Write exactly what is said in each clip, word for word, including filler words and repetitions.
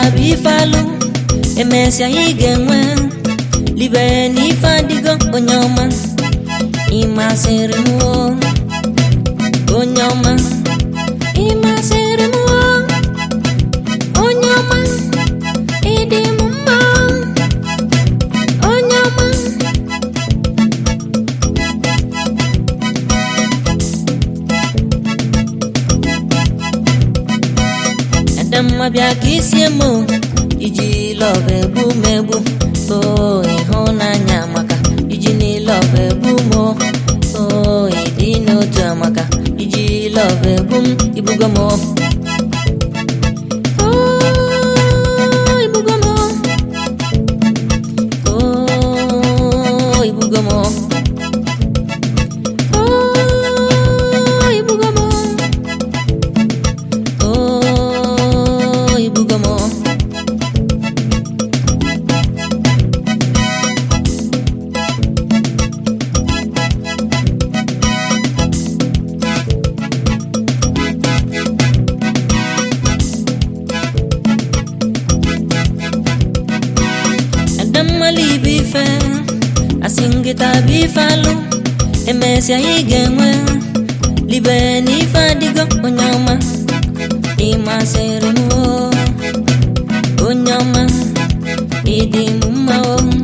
bifalu emesia igenwe libe ni fadigo onyoma imasirimu onyoma imasirimu onyoma idimumma onyoma Adamma bia kisiemo iji love bu mebu oh ihonanya maka iji ni love bu mo oh idino tamaka iji love bum ibugamo oh ibugamo oh ibugamo oh ibugamo oh ibugamo Mali bife asingita bifalu emesia igenwe libe ni fadigo onyoma imasirimu onyoma idimumma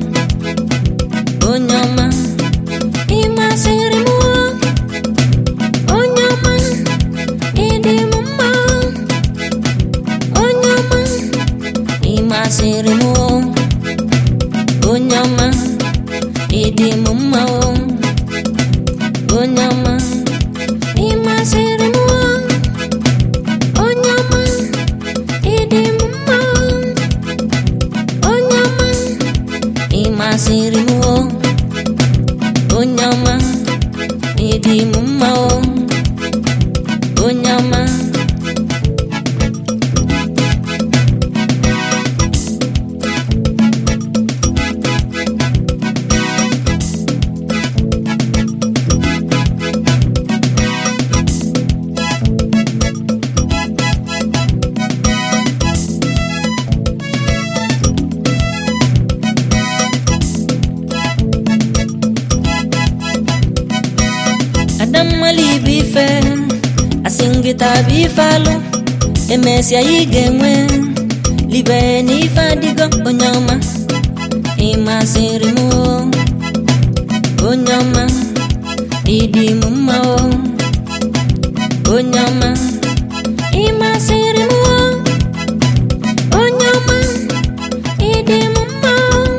onyoma imasirimu onyoma idimumma onyoma imasirimu Onyama idimumma onyama imasirimu onyama idimumma onyama imasirimu onyama idimumma onyama Mali bife asingita bifalu emesia igenwe libe ni fadigo onyoma imasirimu onyoma idimumma onyoma imasirimu onyoma idimumma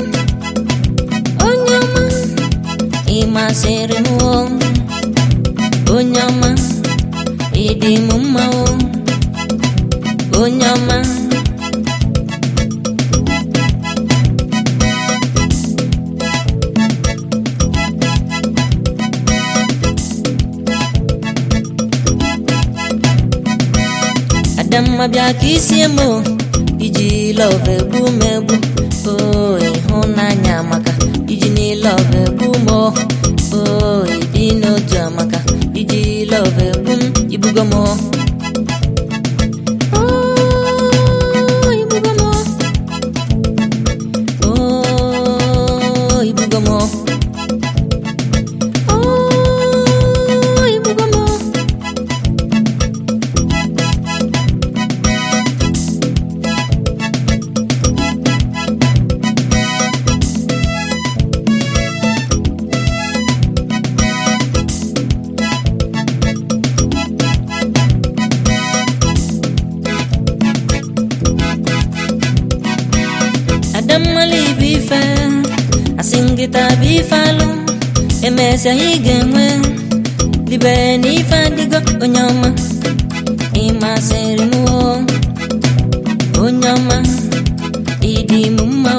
onyoma imasirimu Onyama idimumma onyama Adamma bia kisiemo iji love bu mebu oh ihonanya maka iji ni love bu mo oh idino jamaka iji love bum ibugamo oh ibugamo oh ibugamo oh ibugamo Mali bife asingita bifalu emesia igenwe libe ni fadigo onyoma imasirimu onyoma idimumma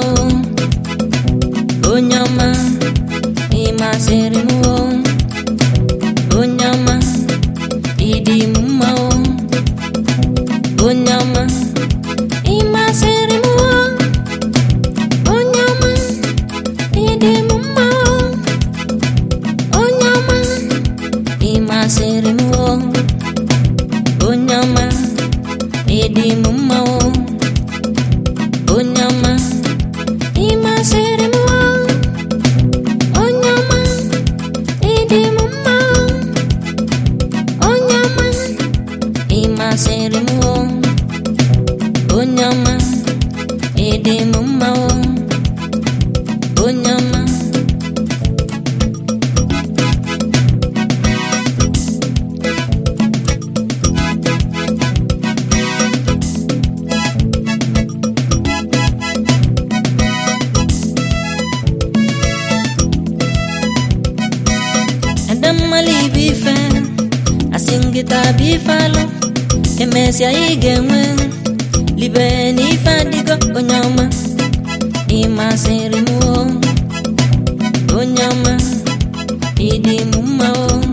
onyoma imasirimu onyoma idimumma onyoma imasirimu Imasirimu onyama idimumma ịdị m mma o onye ọma. Adamali bife asingita bifalo emesia igenwe libe ni fadigo onyama imasirimu onyama idi mumma o